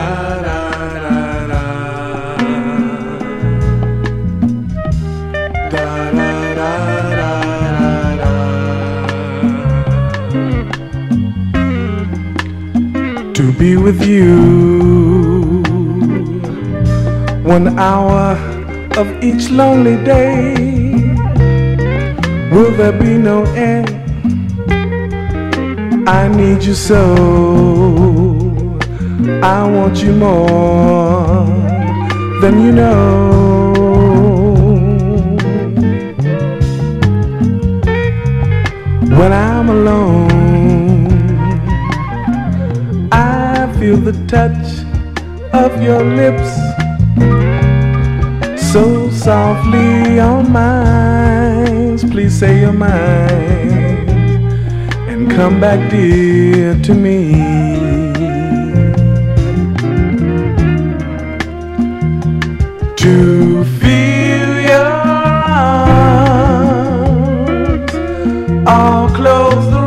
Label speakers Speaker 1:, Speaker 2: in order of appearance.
Speaker 1: To be with you 1 hour of each lonely day. Will there be no end? I need you so. I want you more than you know. When I'm alone, I feel the touch of your lips so softly on mine. Please say you're mine and come back, dear, to me. To feel your arms all close